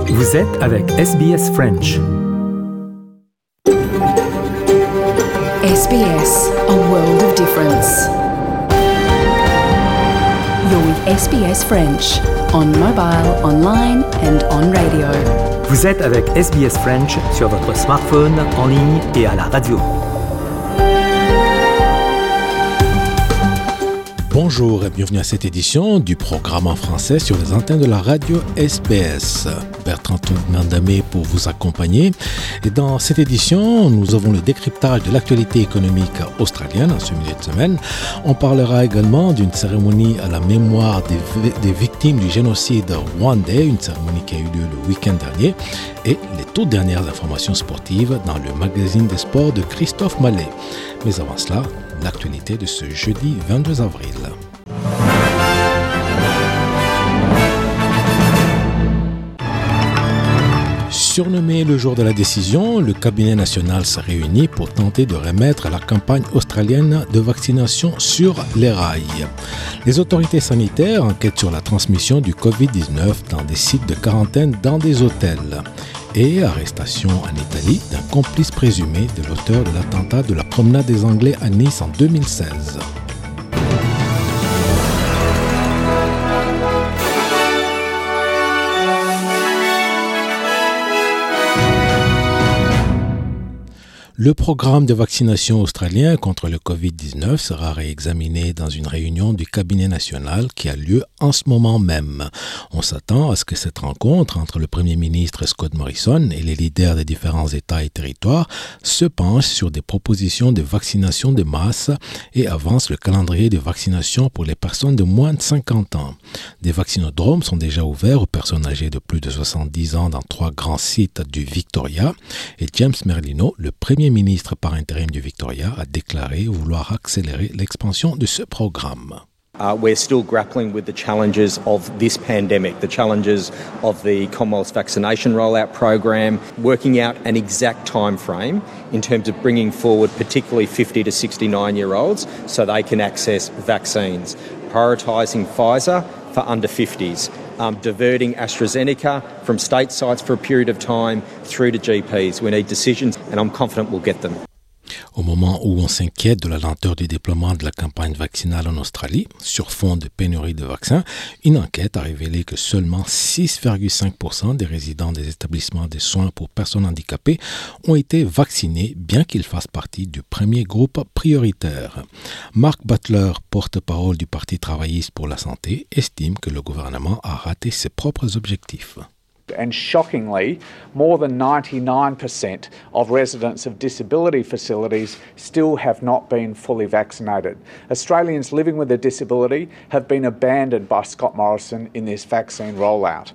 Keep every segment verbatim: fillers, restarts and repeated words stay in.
Vous êtes avec S B S French. S B S, a world of difference. You're with S B S French, on mobile, online and on radio. Vous êtes avec S B S French sur votre smartphone, en ligne et à la radio. Bonjour et bienvenue à cette édition du programme en français sur les antennes de la radio S B S. Bertrand Tournandamé pour vous accompagner. Et dans cette édition, nous avons le décryptage de l'actualité économique australienne en ce milieu de semaine. On parlera également d'une cérémonie à la mémoire des, des victimes du génocide rwandais, une cérémonie qui a eu lieu le week-end dernier. Et les toutes dernières informations sportives dans le magazine des sports de Christophe Mallet. Mais avant cela, l'actualité de ce jeudi vingt-deux avril. Surnommé le jour de la décision, le cabinet national se réunit pour tenter de remettre la campagne australienne de vaccination sur les rails. Les autorités sanitaires enquêtent sur la transmission du covid dix-neuf dans des sites de quarantaine dans des hôtels. Et arrestation en Italie d'un complice présumé de l'auteur de l'attentat de la promenade des Anglais à Nice en deux mille seize. Le programme de vaccination australien contre le covid dix-neuf sera réexaminé dans une réunion du cabinet national qui a lieu en ce moment même. On s'attend à ce que cette rencontre entre le Premier ministre Scott Morrison et les leaders des différents États et territoires se penche sur des propositions de vaccination de masse et avance le calendrier de vaccination pour les personnes de moins de cinquante ans. Des vaccinodromes sont déjà ouverts aux personnes âgées de plus de soixante-dix ans dans trois grands sites du Victoria et James Merlino, le Premier ministre par intérim du Victoria, a déclaré vouloir accélérer l'expansion de ce programme. Uh, we're still grappling with the challenges of this pandemic, the challenges of the Commonwealth's vaccination rollout program, working out an exact time frame in terms of bringing forward particularly fifty to sixty-nine-year-olds so they can access vaccines, prioritising Pfizer for under fifties, um, diverting AstraZeneca from state sites for a period of time through to G Ps. We need decisions and I'm confident we'll get them. Au moment où on s'inquiète de la lenteur du déploiement de la campagne vaccinale en Australie, sur fond de pénurie de vaccins, une enquête a révélé que seulement six virgule cinq pour cent des résidents des établissements de soins pour personnes handicapées ont été vaccinés, bien qu'ils fassent partie du premier groupe prioritaire. Mark Butler, porte-parole du Parti travailliste pour la santé, estime que le gouvernement a raté ses propres objectifs. And shockingly, more than ninety-nine percent of residents of disability facilities still have not been fully vaccinated. Australians living with a disability have been abandoned by Scott Morrison in this vaccine rollout.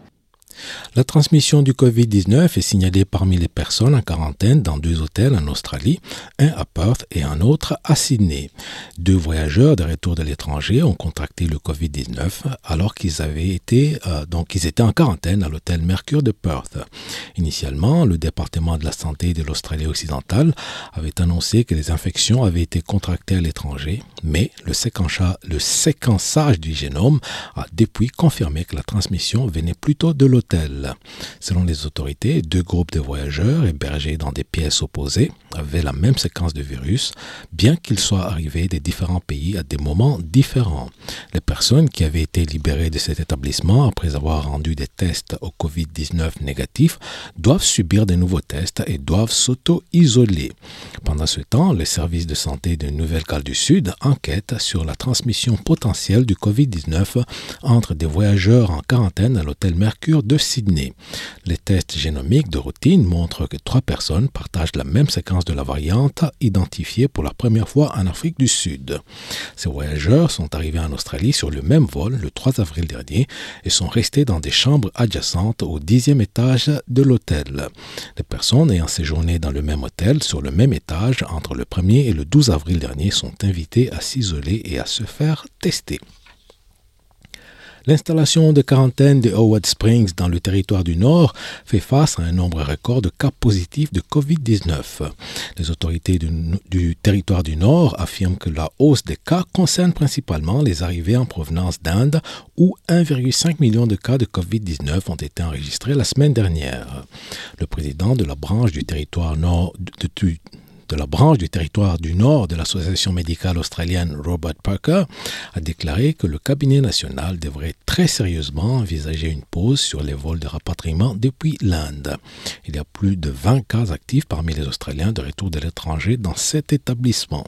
La transmission du covid dix-neuf est signalée parmi les personnes en quarantaine dans deux hôtels en Australie, un à Perth et un autre à Sydney. Deux voyageurs de retour de l'étranger ont contracté le covid dix-neuf alors qu'ils avaient été, euh, donc ils étaient en quarantaine à l'hôtel Mercure de Perth. Initialement, le département de la santé de l'Australie-Occidentale avait annoncé que les infections avaient été contractées à l'étranger, mais le, séquença- le séquençage du génome a depuis confirmé que la transmission venait plutôt de l'hôtel. Selon les autorités, deux groupes de voyageurs hébergés dans des pièces opposées avaient la même séquence de virus, bien qu'ils soient arrivés des différents pays à des moments différents. Les personnes qui avaient été libérées de cet établissement après avoir rendu des tests au covid dix-neuf négatifs doivent subir de nouveaux tests et doivent s'auto-isoler. Pendant ce temps, les services de santé de Nouvelle-Galles du Sud enquêtent sur la transmission potentielle du covid dix-neuf entre des voyageurs en quarantaine à l'hôtel Mercure de Sydney. Les tests génomiques de routine montrent que trois personnes partagent la même séquence de la variante identifiée pour la première fois en Afrique du Sud. Ces voyageurs sont arrivés en Australie sur le même vol le trois avril dernier et sont restés dans des chambres adjacentes au dixième étage de l'hôtel. Les personnes ayant séjourné dans le même hôtel sur le même étage entre le premier et le douze avril dernier sont invitées à s'isoler et à se faire tester. L'installation de quarantaine de Howard Springs dans le territoire du Nord fait face à un nombre record de cas positifs de covid dix-neuf. Les autorités du, du territoire du Nord affirment que la hausse des cas concerne principalement les arrivées en provenance d'Inde où un virgule cinq million de cas de covid dix-neuf ont été enregistrés la semaine dernière. Le président de la branche du territoire nord de, de, de la branche du territoire du Nord de l'Association médicale australienne Robert Parker a déclaré que le cabinet national devrait très sérieusement envisager une pause sur les vols de rapatriement depuis l'Inde. Il y a plus de vingt cas actifs parmi les Australiens de retour de l'étranger dans cet établissement.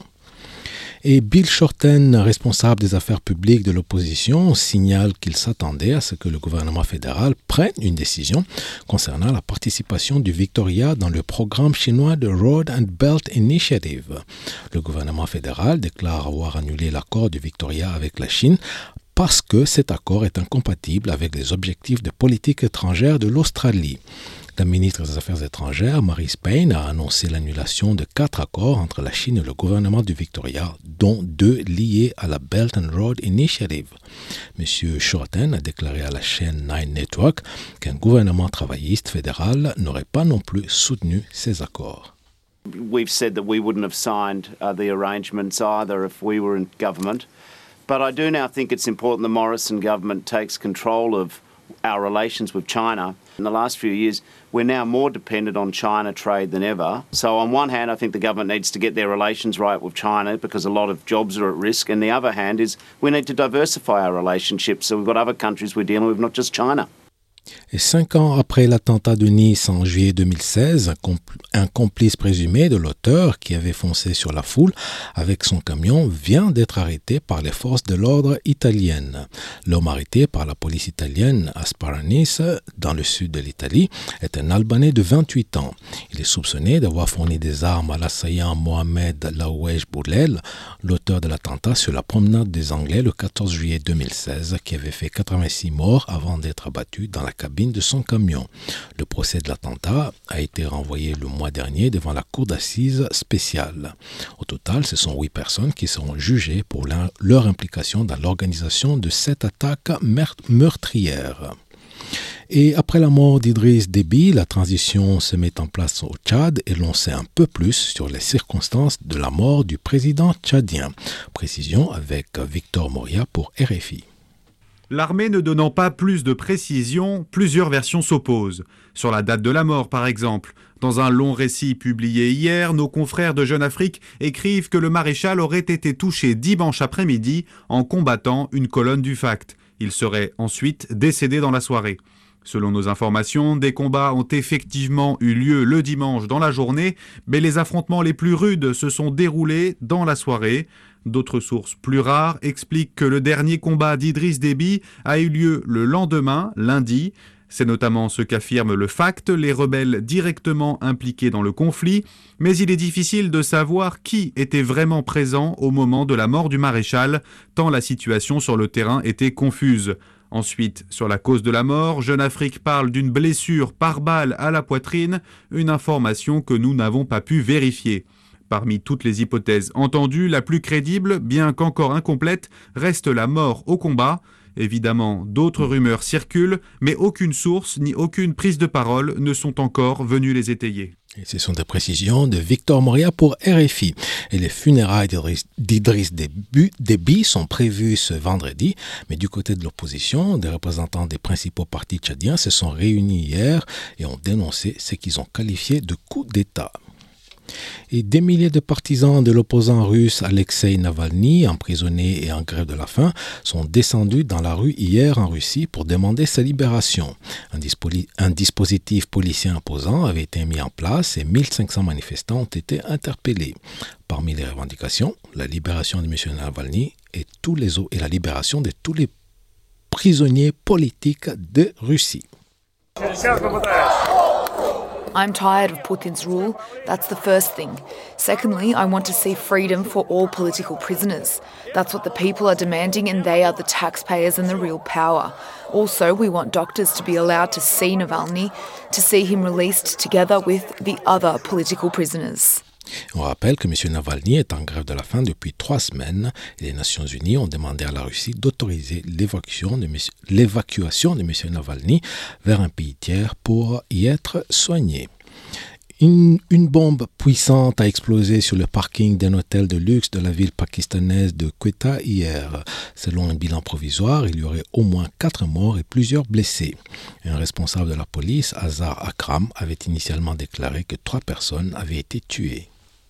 Et Bill Shorten, responsable des affaires publiques de l'opposition, signale qu'il s'attendait à ce que le gouvernement fédéral prenne une décision concernant la participation du Victoria dans le programme chinois de Road and Belt Initiative. Le gouvernement fédéral déclare avoir annulé l'accord du Victoria avec la Chine parce que cet accord est incompatible avec les objectifs de politique étrangère de l'Australie. La ministre des Affaires étrangères, Marise Payne, a annoncé l'annulation de quatre accords entre la Chine et le gouvernement du Victoria, dont deux liés à la Belt and Road Initiative. M. Shorten a déclaré à la chaîne Nine Network qu'un gouvernement travailliste fédéral n'aurait pas non plus soutenu ces accords. We've said that we wouldn't have signed uh, the arrangements either if we were in government. But I do now think it's important the Morrison government takes control of our relations with China. In the last few years, we're now more dependent on China trade than ever. So on one hand, I think the government needs to get their relations right with China because a lot of jobs are at risk. And the other hand is we need to diversify our relationships so we've got other countries we're dealing with, not just China. Et cinq ans après l'attentat de Nice en juillet deux mille seize, un, compl- un complice présumé de l'auteur qui avait foncé sur la foule avec son camion vient d'être arrêté par les forces de l'ordre italiennes. L'homme arrêté par la police italienne à Sparanis, dans le sud de l'Italie, est un Albanais de vingt-huit ans. Il est soupçonné d'avoir fourni des armes à l'assaillant Mohamed Laouej Boulel, l'auteur de l'attentat sur la promenade des Anglais le quatorze juillet deux mille seize, qui avait fait quatre-vingt-six morts avant d'être abattu dans la cabine de son camion. Le procès de l'attentat a été renvoyé le mois dernier devant la cour d'assises spéciale. Au total, ce sont huit personnes qui seront jugées pour leur, leur implication dans l'organisation de cette attaque meurtrière. Et après la mort d'Idriss Déby, la transition se met en place au Tchad et l'on sait un peu plus sur les circonstances de la mort du président tchadien. Précision avec Victor Moria pour R F I. L'armée ne donnant pas plus de précision, plusieurs versions s'opposent. Sur la date de la mort, par exemple. Dans un long récit publié hier, nos confrères de Jeune Afrique écrivent que le maréchal aurait été touché dimanche après-midi en combattant une colonne du F A C T. Il serait ensuite décédé dans la soirée. Selon nos informations, des combats ont effectivement eu lieu le dimanche dans la journée, mais les affrontements les plus rudes se sont déroulés dans la soirée. D'autres sources plus rares expliquent que le dernier combat d'Idriss Déby a eu lieu le lendemain, lundi. C'est notamment ce qu'affirme le F A C T, les rebelles directement impliqués dans le conflit, mais il est difficile de savoir qui était vraiment présent au moment de la mort du maréchal, tant la situation sur le terrain était confuse. Ensuite, sur la cause de la mort, Jeune Afrique parle d'une blessure par balle à la poitrine, une information que nous n'avons pas pu vérifier. Parmi toutes les hypothèses entendues, la plus crédible, bien qu'encore incomplète, reste la mort au combat. Évidemment, d'autres rumeurs circulent, mais aucune source ni aucune prise de parole ne sont encore venues les étayer. Et ce sont des précisions de Victor Moria pour R F I. Et les funérailles d'Idriss Déby sont prévues ce vendredi, mais du côté de l'opposition, des représentants des principaux partis tchadiens se sont réunis hier et ont dénoncé ce qu'ils ont qualifié de coup d'État. Et des milliers de partisans de l'opposant russe Alexei Navalny, emprisonné et en grève de la faim, sont descendus dans la rue hier en Russie pour demander sa libération. Un, dispo- un dispositif policier imposant avait été mis en place et mille cinq cents manifestants ont été interpellés. Parmi les revendications, la libération de M. Navalny et, tous les autres, et la libération de tous les prisonniers politiques de Russie. I'm tired of Putin's rule. That's the first thing. Secondly, I want to see freedom for all political prisoners. That's what the people are demanding, and they are the taxpayers and the real power. Also, we want doctors to be allowed to see Navalny, to see him released together with the other political prisoners. On rappelle que M. Navalny est en grève de la faim depuis trois semaines et les Nations Unies ont demandé à la Russie d'autoriser l'évacuation de, M. l'évacuation de M. Navalny vers un pays tiers pour y être soigné. Une, une bombe puissante a explosé sur le parking d'un hôtel de luxe de la ville pakistanaise de Quetta hier. Selon un bilan provisoire, il y aurait au moins quatre morts et plusieurs blessés. Un responsable de la police, Azhar Akram, avait initialement déclaré que trois personnes avaient été tuées.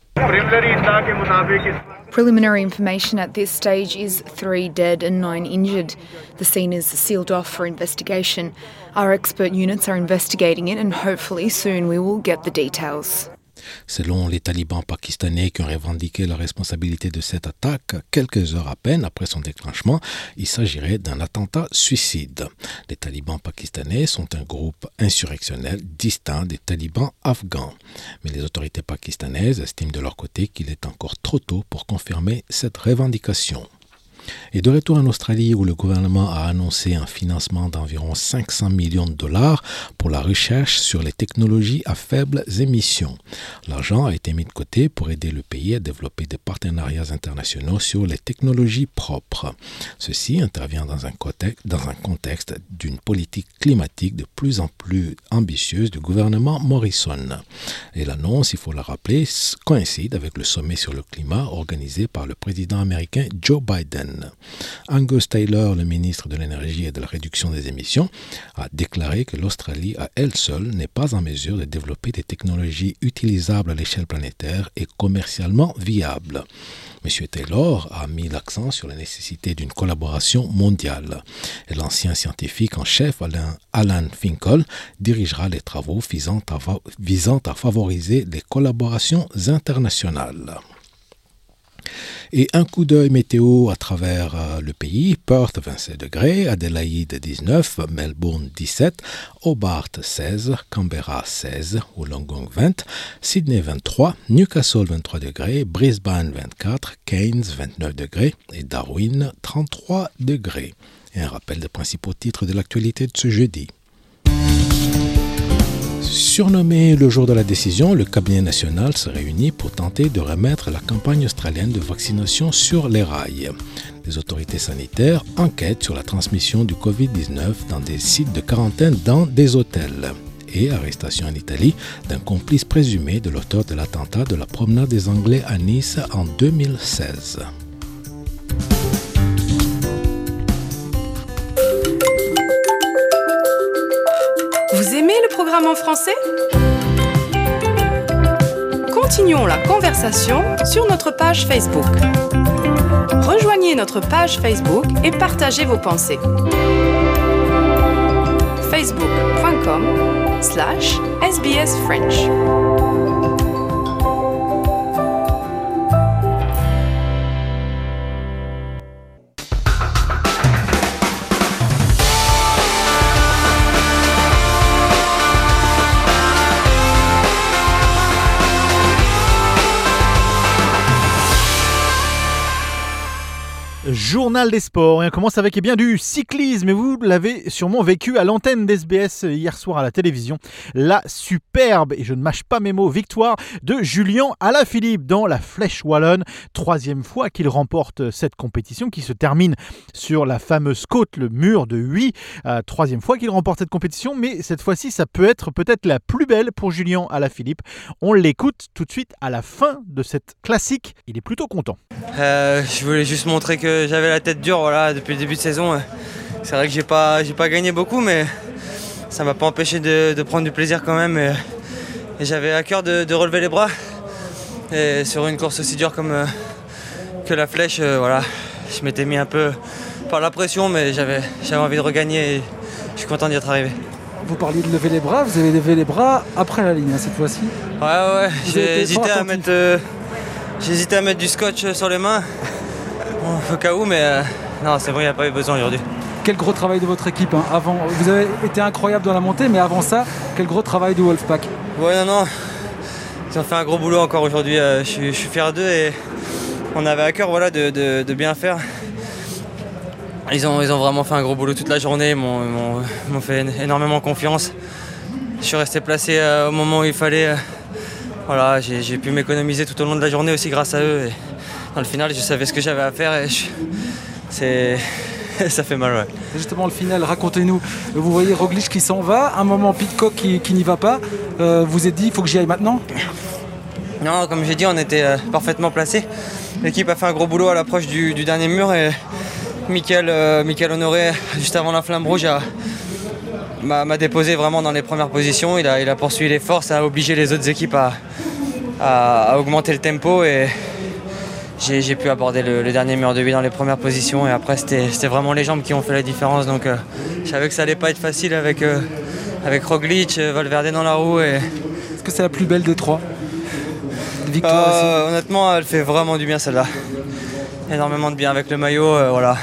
Preliminary information at this stage is three dead and nine injured. The scene is sealed off for investigation. Our expert units are investigating it and hopefully soon we will get the details. Selon les talibans pakistanais qui ont revendiqué la responsabilité de cette attaque, quelques heures à peine après son déclenchement, il s'agirait d'un attentat suicide. Les talibans pakistanais sont un groupe insurrectionnel distinct des talibans afghans. Mais les autorités pakistanaises estiment de leur côté qu'il est encore trop tôt pour confirmer cette revendication. Et de retour en Australie où le gouvernement a annoncé un financement d'environ cinq cents millions de dollars pour la recherche sur les technologies à faibles émissions. L'argent a été mis de côté pour aider le pays à développer des partenariats internationaux sur les technologies propres. Ceci intervient dans un contexte, dans un contexte d'une politique climatique de plus en plus ambitieuse du gouvernement Morrison. Et l'annonce, il faut le rappeler, coïncide avec le sommet sur le climat organisé par le président américain Joe Biden. Angus Taylor, le ministre de l'Énergie et de la réduction des émissions, a déclaré que l'Australie à elle seule n'est pas en mesure de développer des technologies utilisables à l'échelle planétaire et commercialement viables. M. Taylor a mis l'accent sur la nécessité d'une collaboration mondiale. Et l'ancien scientifique en chef, Alan, Alan Finkel, dirigera les travaux visant à, visant à favoriser les collaborations internationales. Et un coup d'œil météo à travers euh, le pays. Perth vingt-sept degrés, Adélaïde dix-neuf, Melbourne dix-sept, Hobart seize, Canberra seize, Wollongong vingt, Sydney vingt-trois, Newcastle vingt-trois degrés, Brisbane vingt-quatre, Cairns vingt-neuf degrés et Darwin trente-trois degrés. Et un rappel des principaux titres de l'actualité de ce jeudi. Surnommé le jour de la décision, le cabinet national se réunit pour tenter de remettre la campagne australienne de vaccination sur les rails. Les autorités sanitaires enquêtent sur la transmission du covid dix-neuf dans des sites de quarantaine dans des hôtels. Et arrestation en Italie d'un complice présumé de l'auteur de l'attentat de la promenade des Anglais à Nice en deux mille seize. Vous aimez le programme en français ? Continuons la conversation sur notre page Facebook. Rejoignez notre page Facebook et partagez vos pensées. facebook.com slash sbsfrench. Journal des sports, et on commence avec eh bien, du cyclisme, et vous l'avez sûrement vécu à l'antenne d'S B S hier soir à la télévision, la superbe, et je ne mâche pas mes mots, victoire de Julien Alaphilippe dans la Flèche Wallonne, troisième fois qu'il remporte cette compétition qui se termine sur la fameuse côte, le mur de Huy, euh, troisième fois qu'il remporte cette compétition, mais cette fois-ci ça peut être peut-être la plus belle pour Julien Alaphilippe. On l'écoute tout de suite à la fin de cette classique, il est plutôt content. Euh, je voulais juste montrer que j'avais la tête dure voilà, depuis le début de saison. C'est vrai que j'ai pas, j'ai pas gagné beaucoup, mais ça m'a pas empêché de, de prendre du plaisir quand même. Et, et j'avais à cœur de, de relever les bras. Et sur une course aussi dure comme euh, que la Flèche, euh, voilà, je m'étais mis un peu par la pression, mais j'avais, j'avais envie de regagner et je suis content d'y être arrivé. Vous parliez de lever les bras, vous avez levé les bras après la ligne hein, cette fois-ci. Ouais, ouais, j'ai hésité, à mettre, euh, j'ai hésité à mettre du scotch sur les mains. Au cas où, mais euh, non, c'est bon, il n'y a pas eu besoin aujourd'hui. Quel gros travail de votre équipe hein. Avant, vous avez été incroyable dans la montée, mais avant ça, quel gros travail du Wolfpack. Ouais, non, non, ils ont fait un gros boulot encore aujourd'hui. Euh, je, suis, je suis fier d'eux et on avait à cœur voilà, de, de, de bien faire. Ils ont, ils ont vraiment fait un gros boulot toute la journée, ils m'ont, m'ont, m'ont fait énormément confiance. Je suis resté placé euh, au moment où il fallait euh, voilà, j'ai, j'ai pu m'économiser tout au long de la journée aussi grâce à eux. Et dans le final, je savais ce que j'avais à faire et je, c'est, ça fait mal. Ouais. Et justement, le final, racontez-nous. Vous voyez Roglic qui s'en va, un moment Pidcock qui, qui n'y va pas. Euh, vous êtes dit, il faut que j'y aille maintenant ? Non, comme j'ai dit, on était euh, parfaitement placés. L'équipe a fait un gros boulot à l'approche du, du dernier mur et Mickaël, euh, Mickaël Honoré, juste avant la flamme rouge, a, m'a, m'a déposé vraiment dans les premières positions. Il a, il a poursuivi les forces, a obligé les autres équipes à, à, à augmenter le tempo et j'ai, j'ai pu aborder le, le dernier mur de huit dans les premières positions. Et après, c'était, c'était vraiment les jambes qui ont fait la différence. Donc, euh, je savais que ça allait pas être facile avec, euh, avec Roglic, Valverde dans la roue. Et... Est-ce que c'est la plus belle des trois victoire euh, aussi. Honnêtement, elle fait vraiment du bien celle-là. Énormément de bien avec le maillot, euh, voilà.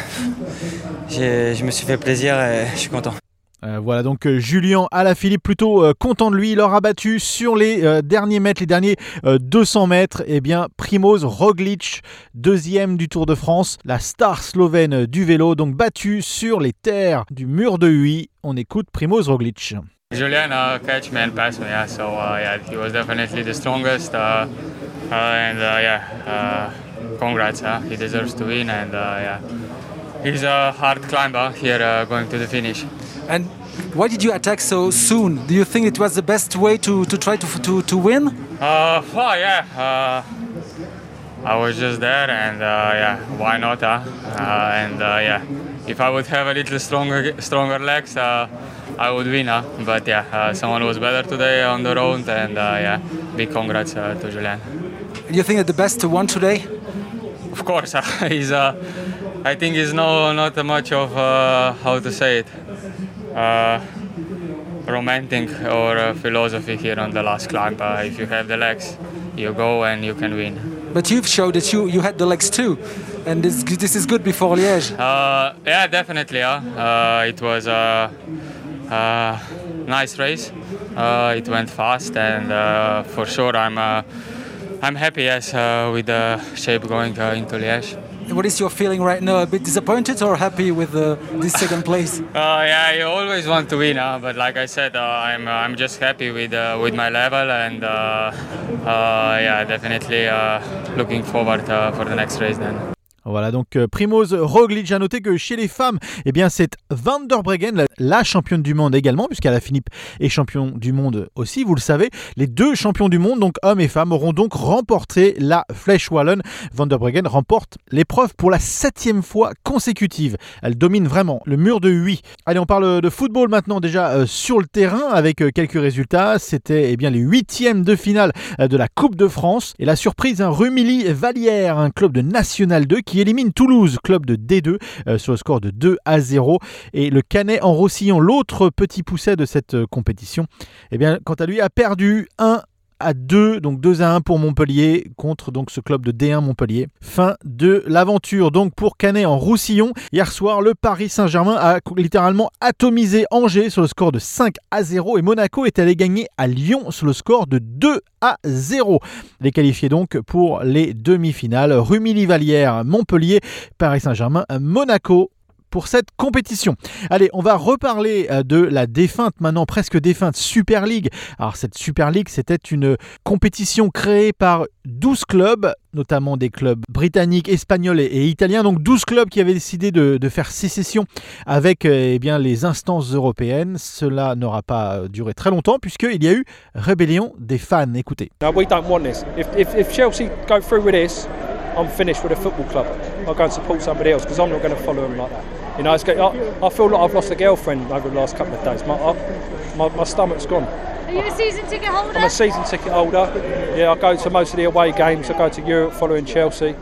J'ai, je me suis fait plaisir et je suis content. Euh, voilà donc euh, Julien Alaphilippe plutôt euh, content de lui. Il aura battu sur les euh, derniers mètres, les derniers euh, deux cents mètres, eh bien Primoz Roglic, deuxième du Tour de France, la star slovène du vélo, donc battu sur les terres du mur de Huy. On écoute Primoz Roglic. Julian uh, catch me and pass me, yeah. So uh, yeah, he was definitely the strongest, uh, uh, and uh, yeah, uh, congrats. Uh, he deserves to win, and uh, yeah, he's a hard climber here, uh, going to the finish. And why did you attack so soon? Do you think it was the best way to, to try to to to win? Uh, well, yeah. Uh, I was just there, and uh, yeah, why not? Huh? Uh, and uh, yeah, if I would have a little stronger stronger legs, uh, I would win, huh? But yeah, uh, someone was better today on the road, and uh, yeah, big congrats uh, to Julian. Do you think that the best won today? Of course, uh, he's. Uh, I think he's no not much of uh, how to say it, uh, romantic or uh, philosophy here on the last climb. Uh, if you have the legs, you go and you can win. But you've showed that you, you had the legs too, and this this is good before Liège. Uh, yeah, definitely. Yeah, uh, it was a, a nice race. Uh, it went fast, and uh, for sure, I'm uh, I'm happy yes uh, with the shape going uh, into Liège. What is your feeling right now? A bit disappointed or happy with uh, this second place? Uh, yeah, you always want to win, huh? But like I said, uh, I'm uh, I'm just happy with uh, with my level, and uh, uh, yeah, definitely uh, looking forward uh, for the next race then. Voilà donc euh, Primoz Roglic. A noté que chez les femmes, eh bien c'est Van der Breggen, la, la championne du monde également, puisqu'Alaphilippe est champion du monde aussi, vous le savez. Les deux champions du monde, donc hommes et femmes, auront donc remporté la Flèche Wallonne. Van der Breggen remporte l'épreuve pour la septième fois consécutive. Elle domine vraiment le mur de Huy. Allez, on parle de football maintenant, déjà euh, sur le terrain avec euh, quelques résultats. C'était eh bien les huitièmes de finale euh, de la Coupe de France. Et la surprise, un Rumilly-Vallière, un club de National deux qui élimine Toulouse, club de D deux, euh, sur le score de deux à zéro. Et le Canet en Roussillon, l'autre petit pousset de cette euh, compétition, eh bien, quant à lui, a perdu un à deux, donc deux à un pour Montpellier contre donc ce club de D un Montpellier. Fin de l'aventure donc pour Canet en Roussillon. Hier soir, le Paris Saint-Germain a littéralement atomisé Angers sur le score de cinq à zéro et Monaco est allé gagner à Lyon sur le score de deux à zéro. Les qualifiés donc pour les demi-finales. Rumilly-Vallière, Montpellier, Paris Saint-Germain, Monaco pour cette compétition. Allez, on va reparler de la défunte, maintenant presque défunte Super League. Alors cette Super League, c'était une compétition créée par douze clubs, notamment des clubs britanniques, espagnols et, et italiens. Donc douze clubs qui avaient décidé de, de faire sécession avec eh bien, les instances européennes. Cela n'aura pas duré très longtemps puisqu'il y a eu rébellion des fans. Écoutez. No, we don't want this. If, if, if Chelsea go through with this, I'm finished with a football club. I'll go and support somebody else because I'm not going to follow them like that. You know, it's, I, I feel like I've lost a girlfriend over the last couple of days. My, I, my, my stomach's gone. Are you a season ticket holder? I'm a season ticket holder. Yeah, I go to most of the away games. I go to Europe following Chelsea.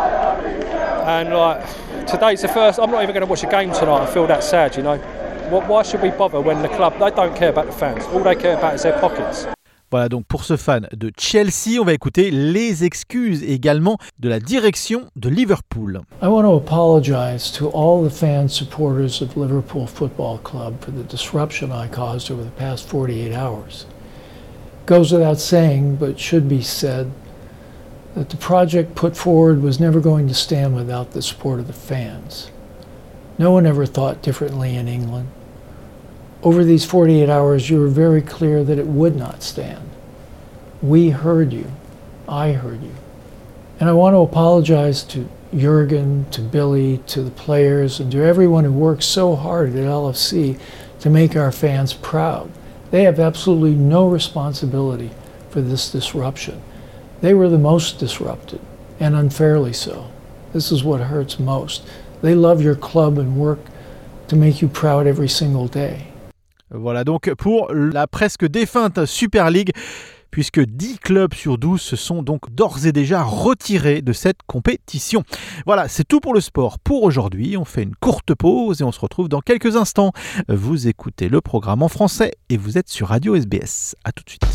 And like, today's the first, I'm not even going to watch a game tonight. I feel that sad, you know. Why should we bother when the club, they don't care about the fans. All they care about is their pockets. Voilà donc pour ce fan de Chelsea, on va écouter les excuses également de la direction de Liverpool. I want to apologize to all the fans, supporters of Liverpool Football Club for the disruption I caused over the past forty-eight hours. It goes without saying, but should be said, that the project put forward was never going to stand without the support of the fans. No one ever thought differently in England. Over these forty-eight hours, you were very clear that it would not stand. we heard you. I heard you. And I want to apologize to Jurgen, to Billy, to the players, and to everyone who works so hard at L F C to make our fans proud. They have absolutely no responsibility for this disruption. They were the most disrupted, and unfairly so. This is what hurts most. They love your club and work to make you proud every single day. Voilà donc pour la presque défunte Super League, puisque dix clubs sur douze se sont donc d'ores et déjà retirés de cette compétition. Voilà, c'est tout pour le sport pour aujourd'hui. On fait une courte pause et on se retrouve dans quelques instants. Vous écoutez le programme en français et vous êtes sur Radio S B S. À tout de suite.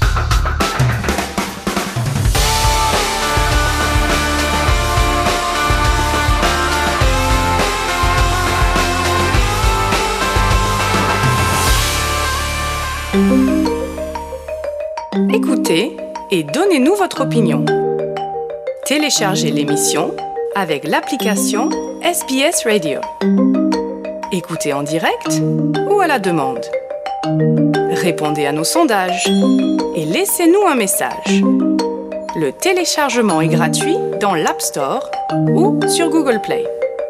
Écoutez et donnez-nous votre opinion. Téléchargez l'émission avec l'application S B S Radio. Écoutez en direct ou à la demande. Répondez à nos sondages et laissez-nous un message. Le téléchargement est gratuit dans l'App Store ou sur Google Play.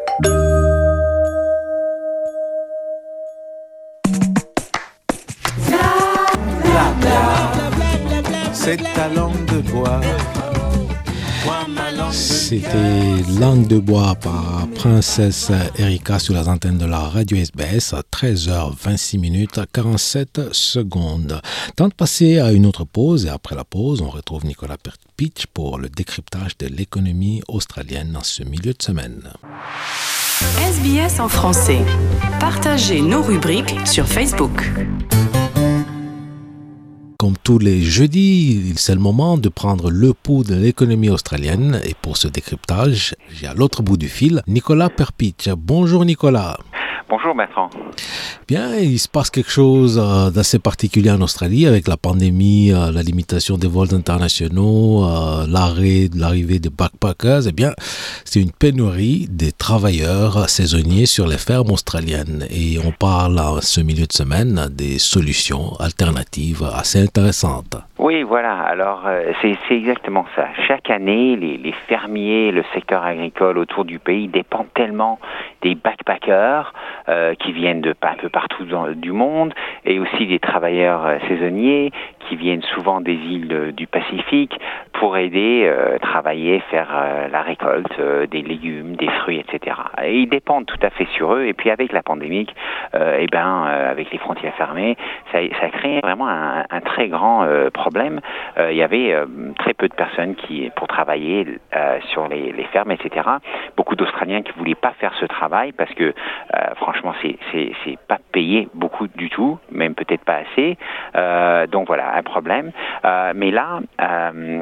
C'est ta langue de bois. C'était Langue de bois par Princesse Erika sur les antennes de la radio S B S à treize heures vingt-six minutes quarante-sept secondes. Temps de passer à une autre pause et après la pause, on retrouve Nicolas Perpich pour le décryptage de l'économie australienne dans ce milieu de semaine. S B S en français. Partagez nos rubriques sur Facebook. Comme tous les jeudis, c'est le moment de prendre le pouls de l'économie australienne. Et pour ce décryptage, j'ai à l'autre bout du fil Nicolas Perpich. Bonjour Nicolas. Bonjour Bertrand. Bien, il se passe quelque chose euh, d'assez particulier en Australie avec la pandémie, euh, la limitation des vols internationaux, euh, l'arrêt de l'arrivée des backpackers. Eh bien, c'est une pénurie des travailleurs saisonniers sur les fermes australiennes. Et on parle à ce milieu de semaine des solutions alternatives assez intéressantes. Oui, voilà. Alors, euh, c'est, c'est exactement ça. Chaque année, les, les fermiers, le secteur agricole autour du pays dépendent tellement des backpackers euh, qui viennent de un peu partout dans, du monde, et aussi des travailleurs euh, saisonniers qui viennent souvent des îles de, du Pacifique pour aider, euh, travailler, faire euh, la récolte euh, des légumes, des fruits, et cetera. Et ils dépendent tout à fait sur eux. Et puis avec la pandémie, euh, et ben, euh, avec les frontières fermées, ça, ça crée vraiment un, un très grand euh, problème. Euh, il y avait euh, très peu de personnes qui, pour travailler euh, sur les, les fermes, et cetera. Beaucoup d'Australiens qui voulaient pas faire ce travail parce que, euh, franchement, c'est, c'est, c'est pas payé beaucoup du tout, même peut-être pas assez. Euh, donc voilà, un problème. Euh, mais là, euh,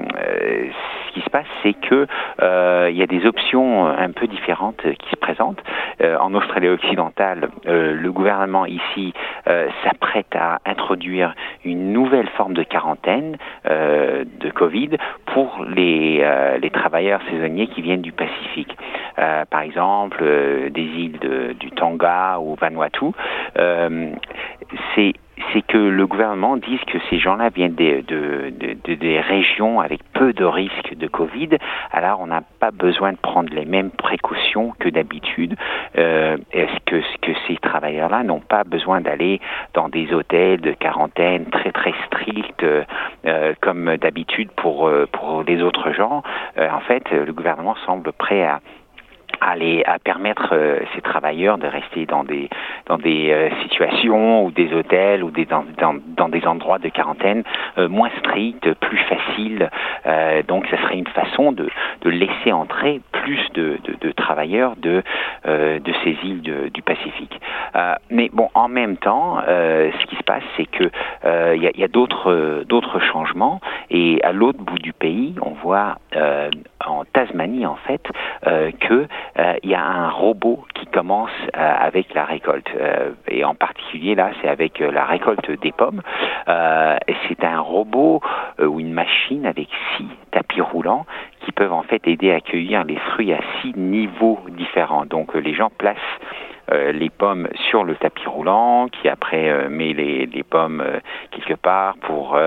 ce qui se passe, c'est que euh, il y a des options un peu différentes qui se présentent. Euh, en Australie occidentale, euh, le gouvernement ici euh, s'apprête à introduire une nouvelle forme de quarantaine euh, de Covid pour les, euh, les travailleurs saisonniers qui viennent du Pacifique. Euh, par exemple, euh, des îles de, du Tonga ou Vanuatu. Euh, c'est c'est que le gouvernement dise que ces gens-là viennent des, de, de, de, des régions avec peu de risques de Covid, alors on n'a pas besoin de prendre les mêmes précautions que d'habitude. Euh, est-ce que, que ces travailleurs-là n'ont pas besoin d'aller dans des hôtels de quarantaine très très stricts euh, comme d'habitude pour, pour les autres gens? euh, En fait, le gouvernement semble prêt à À, les, à permettre euh, ces travailleurs de rester dans des dans des euh, situations ou des hôtels ou des dans dans, dans des endroits de quarantaine euh, moins stricts, plus faciles. Euh, donc, ça serait une façon de de laisser entrer plus de de, de travailleurs de euh, de ces îles de, du Pacifique. Euh, mais bon, en même temps, euh, ce qui se passe, c'est que euh, il y a, y a d'autres euh, d'autres changements, et à l'autre bout du pays, on voit euh, en Tasmanie en fait euh, que il euh, y a un robot qui commence euh, avec la récolte, euh, et en particulier là c'est avec euh, la récolte des pommes. Euh, et c'est un robot euh, ou une machine avec six tapis roulants qui peuvent en fait aider à cueillir les fruits à six niveaux différents. Donc euh, les gens placent Euh, les pommes sur le tapis roulant, qui après euh, met les, les pommes euh, quelque part pour euh,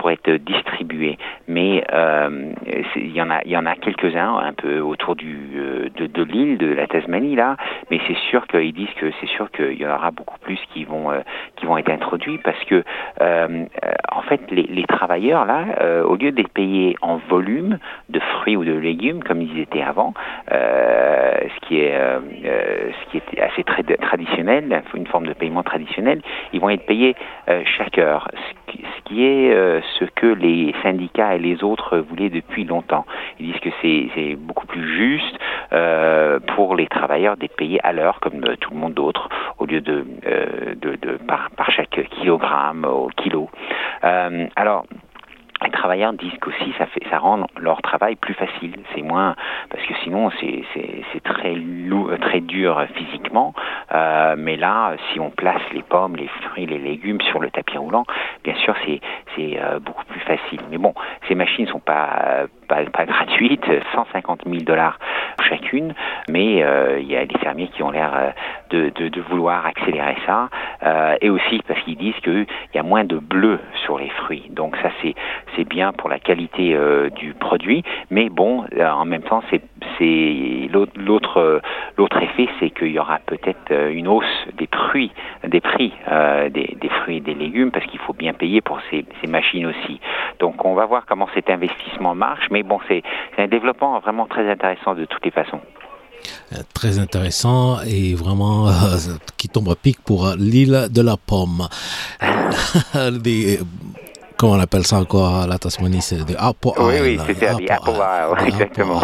pour être distribués. Mais euh, il y en a, il y en a quelques-uns un peu autour du, euh, de, de l'île de la Tasmanie là, mais c'est sûr qu'ils disent que c'est sûr qu'il y en aura beaucoup plus qui vont euh, qui vont être introduits parce que euh, en fait les, les travailleurs là, euh, au lieu d'être payés en volume de fruits ou de légumes comme ils étaient avant, euh, ce qui est euh, ce qui est assez très traditionnel, une forme de paiement traditionnel, ils vont être payés euh, chaque heure, ce qui, ce qui est euh, ce que les syndicats et les autres voulaient depuis longtemps. Ils disent que c'est, c'est beaucoup plus juste euh, pour les travailleurs d'être payés à l'heure comme euh, tout le monde d'autre, au lieu de, euh, de, de par, par chaque kilogramme au kilo. Euh, alors les travailleurs disent qu'aussi ça fait, ça rend leur travail plus facile. C'est moins parce que sinon c'est c'est, c'est très lourd, très dur physiquement. Euh, mais là, si on place les pommes, les fruits, les légumes sur le tapis roulant, bien sûr c'est c'est euh, beaucoup plus facile. Mais bon, ces machines sont pas pas, pas gratuites, cent cinquante mille dollars chacune. Mais il euh, y a des fermiers qui ont l'air de de, de vouloir accélérer ça. Euh, et aussi parce qu'ils disent qu'il y a moins de bleu sur les fruits. Donc ça c'est c'est bien pour la qualité euh, du produit, mais bon, euh, en même temps, c'est, c'est l'autre, l'autre, euh, l'autre effet, c'est qu'il y aura peut-être euh, une hausse des prix, des prix euh, des, des fruits et des légumes, parce qu'il faut bien payer pour ces, ces machines aussi. Donc, on va voir comment cet investissement marche, mais bon, c'est, c'est un développement vraiment très intéressant de toutes les façons. Très intéressant et vraiment euh, qui tombe à pic pour l'île de la pomme. des Comment on appelle ça encore à la Tasmanie, c'est de Apple Oui, Isle. oui, c'est Apple, Apple Isle, exactement.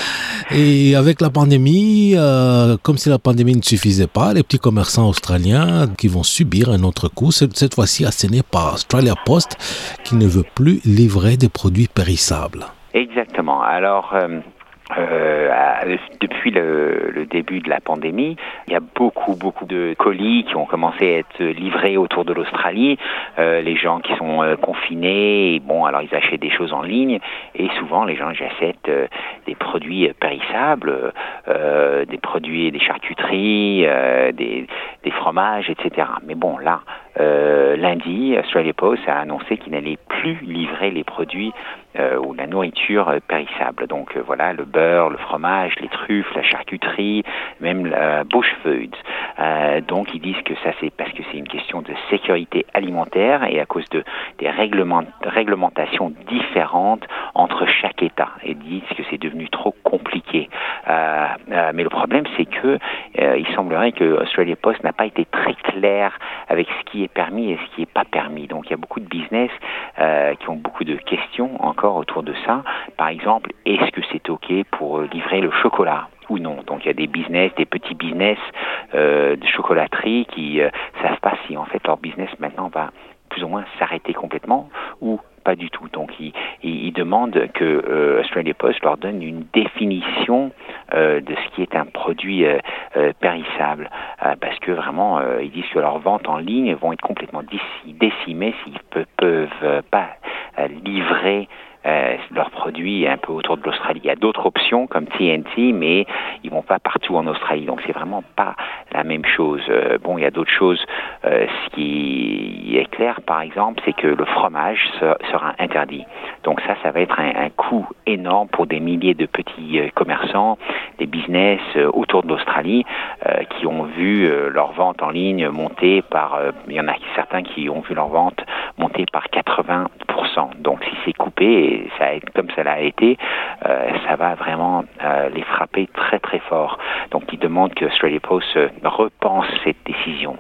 Et avec la pandémie, euh, comme si la pandémie ne suffisait pas, les petits commerçants australiens qui vont subir un autre coup, cette, cette fois-ci asséné par Australia Post, qui ne veut plus livrer des produits périssables. Exactement. Alors... Euh... Euh, depuis le, le début de la pandémie, il y a beaucoup, beaucoup de colis qui ont commencé à être livrés autour de l'Australie. Euh, les gens qui sont euh, confinés, et bon, alors ils achètent des choses en ligne et souvent les gens achètent euh, des produits périssables, euh, des produits, des charcuteries, euh, des, des fromages, et cetera. Mais bon, là, euh, lundi, Australia Post a annoncé qu'il n'allait plus livrer les produits euh, ou la nourriture euh, périssable. Donc euh, voilà, le beurre, le fromage, les truffes, la charcuterie, même la Bush Foods. Euh, donc ils disent que ça c'est parce que c'est une question de sécurité alimentaire et à cause de des règlements, réglementations différentes entre chaque État. Et ils disent que c'est devenu trop compliqué. Euh, euh, mais le problème c'est que euh, il semblerait que Australia Post n'a pas été très clair avec ce qui est permis et ce qui n'est pas permis. Donc il y a beaucoup de business euh, qui ont beaucoup de questions encore autour de ça. Par exemple, est-ce que c'est OK pour livrer le chocolat ou non? Donc il y a des business, des petits business euh, de chocolaterie qui euh, savent pas si en fait leur business maintenant va plus ou moins s'arrêter complètement ou pas du tout. Donc ils, ils, ils demandent que euh, Australia Post leur donne une définition euh, de ce qui est un produit euh, euh, périssable, euh, parce que vraiment euh, ils disent que leurs ventes en ligne vont être complètement décimées s'ils peuvent, peuvent pas euh, livrer Euh, leurs produits un peu autour de l'Australie. Il y a d'autres options comme T N T, mais ils vont pas partout en Australie. Donc c'est vraiment pas la même chose. Euh, bon, il y a d'autres choses. Euh, ce qui est clair, par exemple, c'est que le fromage sera interdit. Donc ça, ça va être un, un coût énorme pour des milliers de petits euh, commerçants, des business euh, autour de l'Australie euh, qui ont vu euh, leur vente en ligne monter par. Euh, il y en a certains qui ont vu leur vente monter par quatre-vingts pour cent. Donc si c'est coupé, et ça a, comme ça l'a été, euh, ça va vraiment euh, les frapper très très fort. Donc ils demandent que Australia Post euh, repense cette décision.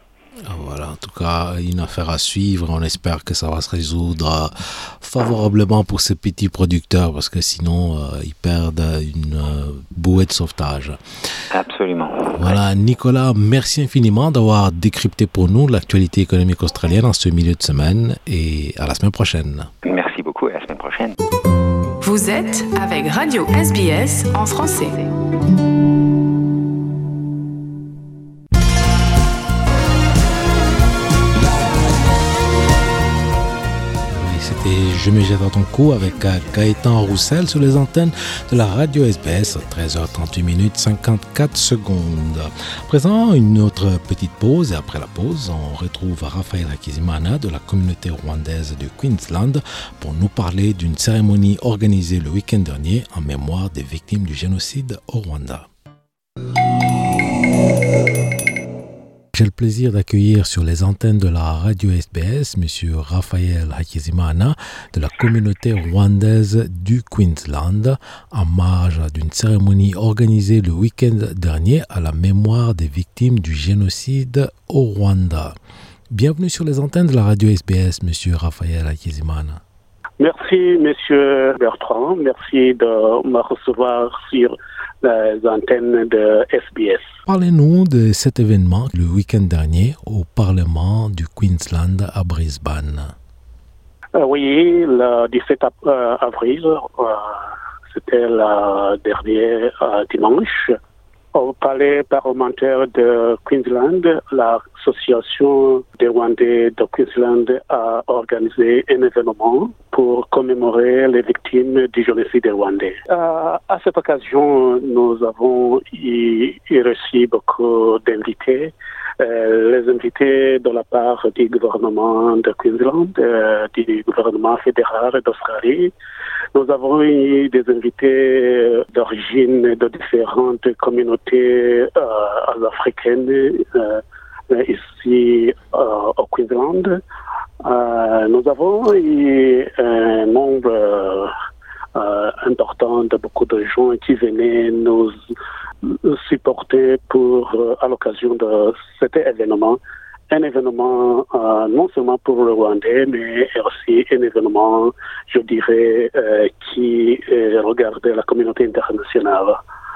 Voilà, en tout cas, une affaire à suivre. On espère que ça va se résoudre favorablement pour ces petits producteurs parce que sinon, euh, ils perdent une euh, bouée de sauvetage. Absolument. Voilà, Nicolas, merci infiniment d'avoir décrypté pour nous l'actualité économique australienne en ce milieu de semaine et à la semaine prochaine. Merci beaucoup et à la semaine prochaine. Vous êtes avec Radio S B S en français. C'était Je me jette à ton cou avec Gaëtan Roussel sur les antennes de la radio S B S, treize heures trente-huit minutes cinquante-quatre secondes. À présent, une autre petite pause et après la pause, on retrouve Raphaël Hakizimana de la communauté rwandaise du Queensland pour nous parler d'une cérémonie organisée le week-end dernier en mémoire des victimes du génocide au Rwanda. J'ai le plaisir d'accueillir sur les antennes de la radio S B S M. Raphaël Hakizimana de la communauté rwandaise du Queensland en marge d'une cérémonie organisée le week-end dernier à la mémoire des victimes du génocide au Rwanda. Bienvenue sur les antennes de la radio S B S, M. Raphaël Hakizimana. Merci, M. Bertrand. Merci de me recevoir sur les antennes de S B S. Parlez-nous de cet événement le week-end dernier au Parlement du Queensland à Brisbane. Euh, oui, le dix-sept avril, euh, c'était le dernier euh, dimanche. Au Palais parlementaire de Queensland, l'association des Rwandais de Queensland a organisé un événement pour commémorer les victimes du génocide rwandais. Euh, à cette occasion, nous avons y, y reçu beaucoup d'invités. Euh, les invités de la part du gouvernement de Queensland, euh, du gouvernement fédéral d'Australie. Nous avons eu des invités d'origine de différentes communautés euh, africaines euh, ici euh, au Queensland. Euh, nous avons eu un nombre euh, important de beaucoup de gens qui venaient nous supporter pour, euh, à l'occasion de cet événement. Un événement euh, non seulement pour le Rwandais, mais aussi un événement, je dirais, euh, qui euh, regardait la communauté internationale.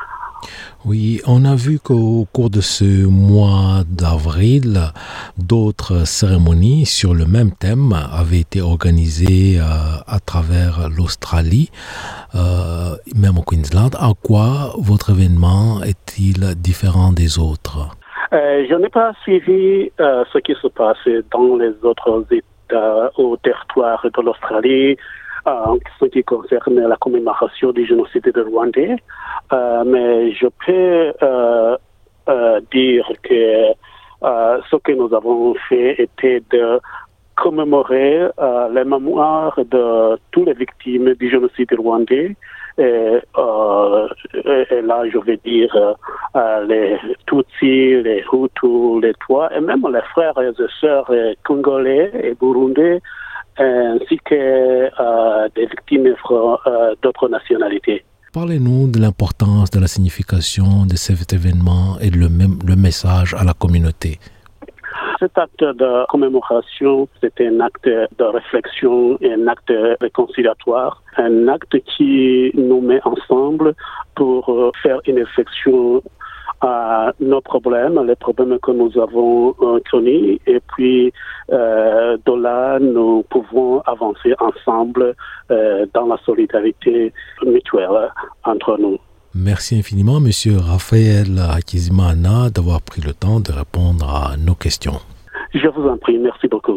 Oui, on a vu qu'au cours de ce mois d'avril, d'autres cérémonies sur le même thème avaient été organisées euh, à travers l'Australie, euh, même au Queensland. En quoi votre événement est-il différent des autres ? Euh, je n'ai pas suivi euh, ce qui se passe dans les autres États ou territoires de l'Australie en ce qui concerne la commémoration du génocide de Rwandais, euh, mais je peux euh, euh, dire que euh, ce que nous avons fait était de commémorer euh, la mémoire de toutes les victimes du génocide rwandais. Et, euh, et là, je vais dire euh, les Tutsis, les Hutus, les Twa, et même les frères et sœurs congolais et burundais, ainsi que euh, des victimes euh, d'autres nationalités. Parlez-nous de l'importance, de la signification de cet événement et le, même, le message à la communauté. Cet acte de commémoration, c'est un acte de réflexion, un acte réconciliatoire, un acte qui nous met ensemble pour faire une réflexion à nos problèmes, les problèmes que nous avons connus, et puis euh, de là, nous pouvons avancer ensemble euh, dans la solidarité mutuelle entre nous. Merci infiniment, Monsieur Raphaël Hakizimana, d'avoir pris le temps de répondre à nos questions. Je vous en prie, merci beaucoup.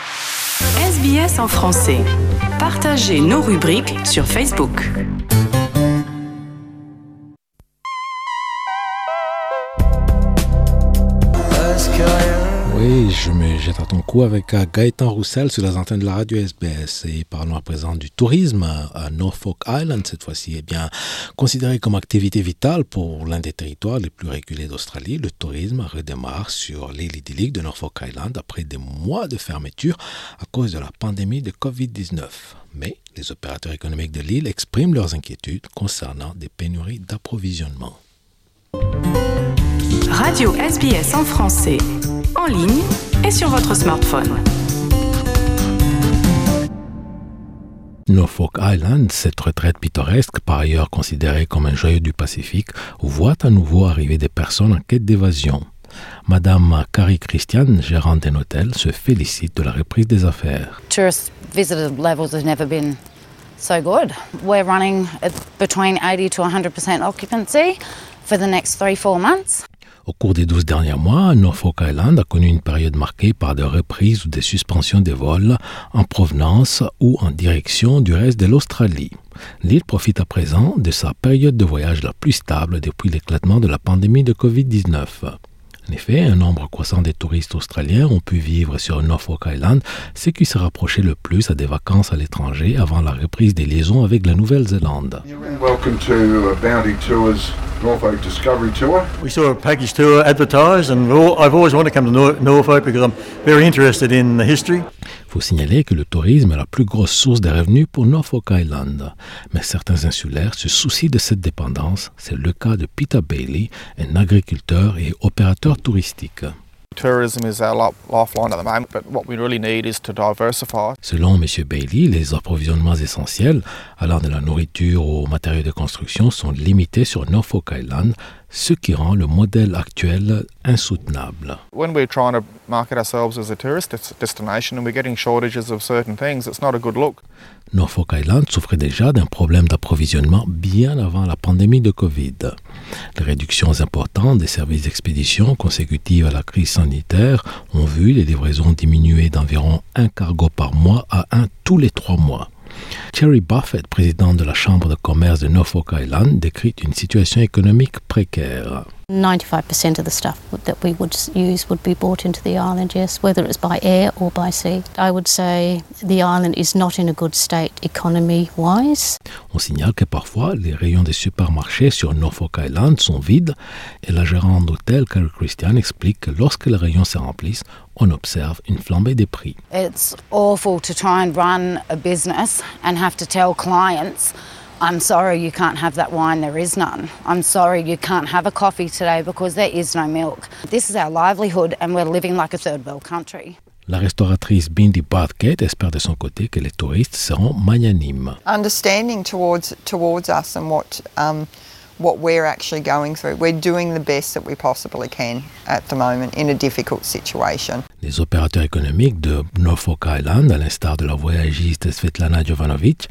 S B S en français. Partagez nos rubriques sur Facebook. Oui, je me jette à ton cou avec Gaëtan Roussel sur les antennes de la radio S B S et parlons à présent du tourisme à Norfolk Island cette fois-ci. Eh bien, considéré comme activité vitale pour l'un des territoires les plus reculés d'Australie, le tourisme redémarre sur l'île idyllique de Norfolk Island après des mois de fermeture à cause de la pandémie de covid dix-neuf. Mais les opérateurs économiques de l'île expriment leurs inquiétudes concernant des pénuries d'approvisionnement. Radio S B S en français, en ligne et sur votre smartphone. Norfolk Island, cette retraite pittoresque, par ailleurs considérée comme un joyau du Pacifique, voit à nouveau arriver des personnes en quête d'évasion. Madame Carrie Christian, gérante d'un hôtel, se félicite de la reprise des affaires. Tourist visitor levels have never been so good. We're running at between eighty to one hundred percent occupancy for the next three, four months. Au cours des douze derniers mois, Norfolk Island a connu une période marquée par des reprises ou des suspensions des vols en provenance ou en direction du reste de l'Australie. L'île profite à présent de sa période de voyage la plus stable depuis l'éclatement de la pandémie de covid dix-neuf. En effet, un nombre croissant des touristes australiens ont pu vivre sur Norfolk Island, ce qui se rapprochait le plus à des vacances à l'étranger avant la reprise des liaisons avec la Nouvelle-Zélande. Welcome to Bounty Tours Norfolk Discovery Tour. We saw a package tour advertised and I've always wanted to come to Nor- Norfolk because I'm very interested in the history. Il faut signaler que le tourisme est la plus grosse source de revenus pour Norfolk Island. Mais certains insulaires se soucient de cette dépendance. C'est le cas de Peter Bailey, un agriculteur et opérateur touristique. Tourism is our lifeline at the moment, but what we really need is to diversify. Selon M. Bailey, les approvisionnements essentiels, allant de la nourriture aux matériaux de construction, sont limités sur Norfolk Island, ce qui rend le modèle actuel insoutenable. When we're trying to market ourselves as a tourist destination and we're getting shortages of certain things, it's not a good look. Norfolk Island souffrait déjà d'un problème d'approvisionnement bien avant la pandémie de Covid. Les réductions importantes des services d'expédition consécutives à la crise sanitaire ont vu les livraisons diminuer d'environ un cargo par mois à un tous les trois mois. Terry Buffett, président de la Chambre de commerce de Norfolk Island, décrit une situation économique précaire. ninety-five percent of the stuff that we would use would be brought into the island, yes, whether it's by air or by sea. I would say the island is not in a good state economy-wise. On signale que parfois, les rayons des supermarchés sur Norfolk Island sont vides et la gérante d'hôtel, Carrie Christian, explique que lorsque les rayons se remplissent, on observe une flambée des prix. It's awful to try and run a business and have to tell clients, I'm sorry you can't have that wine, there is none. I'm sorry you can't have a coffee today because there is no milk. This is our livelihood and we're living like a third world country. La restauratrice Bindi Bathgate espère de son côté que les touristes seront magnanimes. Understanding towards towards us and what um, what we're actually going through. We're doing the best that we possibly can at the moment in a difficult situation. Les opérateurs économiques de Norfolk Island, à l'instar de la voyagiste Svetlana Jovanovic,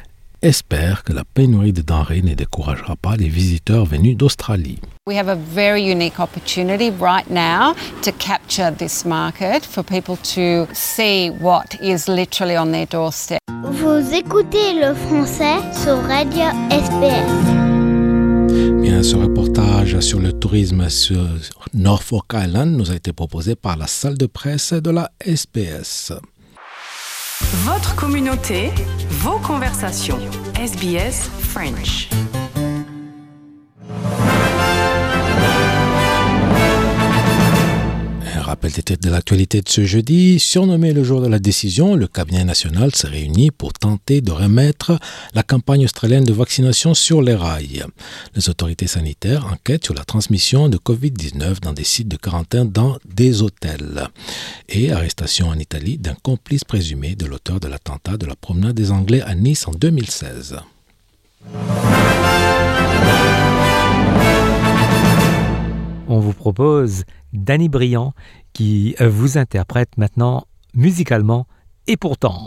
espère que la pénurie de denrées ne découragera pas les visiteurs venus d'Australie. We have a very unique opportunity right now to capture this market for people to see what is literally on their doorstep. Vous écoutez le français sur Radio S B S. Bien, ce reportage sur le tourisme sur Norfolk Island nous a été proposé par la salle de presse de la S B S. Votre communauté, vos conversations. S B S French. Un rappel des têtes de l'actualité de ce jeudi. Surnommé le jour de la décision, le cabinet national s'est réuni pour tenter de remettre la campagne australienne de vaccination sur les rails. Les autorités sanitaires enquêtent sur la transmission de covid dix-neuf dans des sites de quarantaine dans des hôtels. Et arrestation en Italie d'un complice présumé de l'auteur de l'attentat de la promenade des Anglais à Nice en deux mille seize. On vous propose Danny Briand qui vous interprète maintenant musicalement Et pourtant.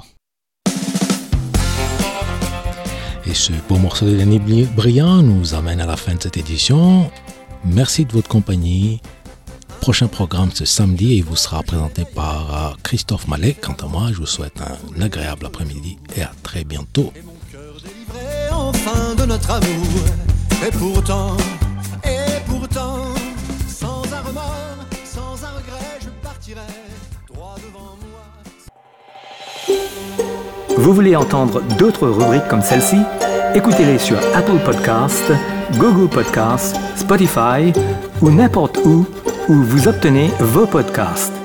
Et ce beau morceau de Danny Briand nous amène à la fin de cette édition. Merci de votre compagnie. Prochain programme ce samedi et il vous sera présenté par Christophe Mallet. Quant à moi, je vous souhaite un agréable après-midi et à très bientôt. Et mon cœur délivré enfin de notre amour. Et pourtant, et pourtant, sans un remords, sans un regret, je partirai droit devant moi. Vous voulez entendre d'autres rubriques comme celle-ci? Écoutez-les sur Apple Podcasts, Google Podcasts, Spotify ou n'importe où où vous obtenez vos podcasts.